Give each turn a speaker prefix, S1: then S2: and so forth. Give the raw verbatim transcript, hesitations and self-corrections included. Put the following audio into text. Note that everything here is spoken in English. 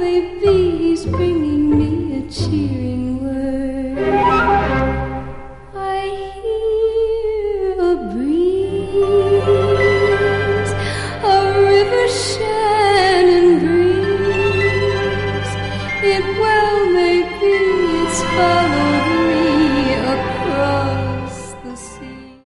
S1: may be he's bringing me a cheering word. I hear a breeze, a river Shannon breeze. It well may be it's following